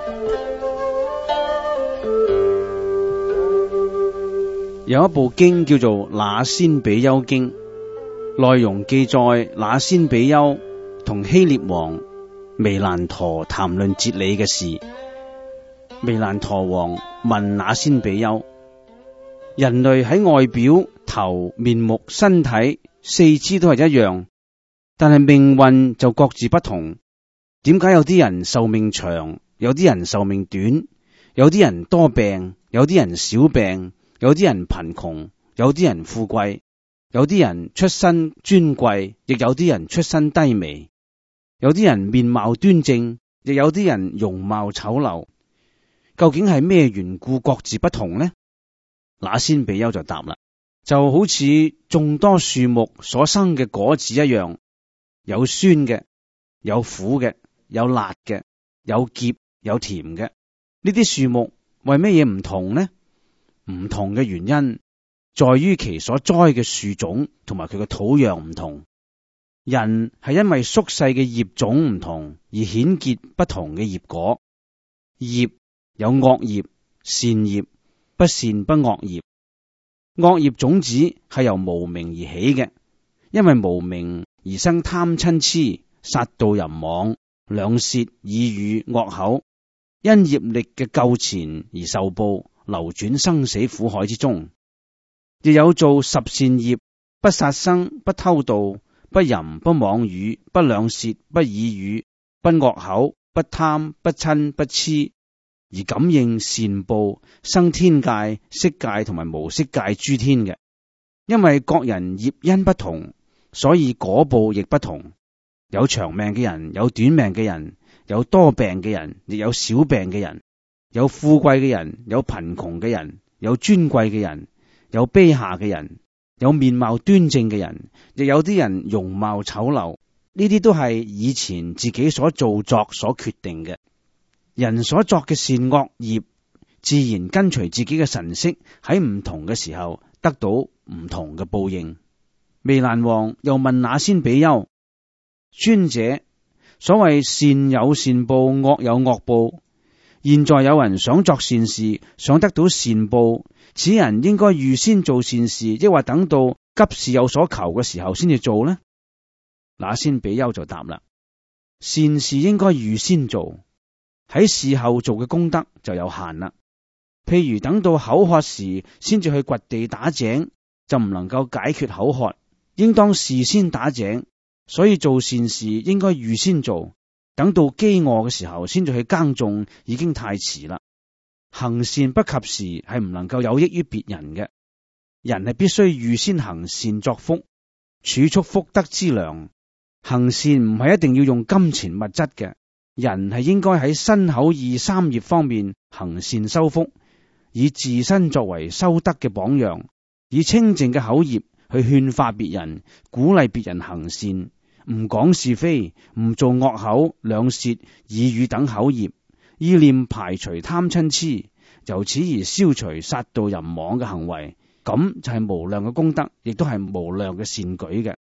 有一部經叫做《那仙比丘經》，內容記載那仙比丘同希臘王彌蘭陀談論哲理嘅事。彌蘭陀王問那仙比丘：人類喺外表、頭、面目、身體、四肢都係一樣，但係命運就各自不同。點解有啲人壽命長，有啲人壽命短，有啲人多病，有啲人少病，有啲人貧窮，有啲人富貴，有啲人出身尊貴，亦有啲人出身低微，有啲人面貌端正，亦有啲人容貌醜陋。究竟係咩緣故各自不同呢？那仙比丘就答啦，就好似眾多樹木所生嘅果子一樣，有酸嘅，有苦嘅，有辣嘅，有澀有甜嘅。呢啲樹木為乜嘢唔同呢？唔同嘅原因在於其所栽嘅樹種同埋佢嘅土壤唔同。人係因為宿世嘅業種唔同而顯結不同嘅業果。業有惡業、善業、不善不惡業。惡業種子係由無明而起嘅，因為無明而生貪嗔癡、殺盜淫妄、兩舌、耳語、惡口，因業力嘅糾纏而受報，流轉生死苦海之中。亦有做十善業，不殺生、不偷盜、不淫、不妄語、不兩舌、不耳語、不惡口、不貪、不嗔、不癡，而感應善報，生天界、色界同埋無色界諸天嘅。因為各人業因不同，所以果報亦不同。有長命嘅人，有短命嘅人，有多病嘅人，亦有少病嘅人，有富貴嘅人，有貧窮嘅人，有尊貴嘅人，有卑下嘅人，有面貌端正嘅人，亦有啲人容貌醜陋。呢啲都係以前自己所做作所決定嘅。人所作嘅善惡業，自然跟隨自己嘅神識，喺唔同嘅時候得到唔同嘅報應。彌蘭王又問那仙比丘：尊者，所謂善有善報，惡有惡報。現在有人想作善事，想得到善報，此人應該預先做善事，抑或等到急事有所求嘅時候先至做呢？那仙比丘就答啦：善事應該預先做，喺事後做嘅功德就有限啦。譬如等到口渴時先至去掘地打井，就唔能夠解決口渴，應當事先打井。所以做善事應該預先做，等到飢餓嘅時候先至去耕種，已經太遲啦。行善不及時係唔能夠有益於別人嘅。人係必須預先行善作福，儲蓄福德之糧。行善唔係一定要用金錢物質嘅，人係應該喺身口意三業方面行善修福，以自身作為修德嘅榜樣，以清淨嘅口業去勸化別人，鼓勵別人行善，唔講是非，唔做惡口、兩舌、耳語等口業，意念排除貪嗔癡，由此而消除殺盜淫妄嘅行為，咁就係無量嘅功德，亦都係無量嘅善舉嘅。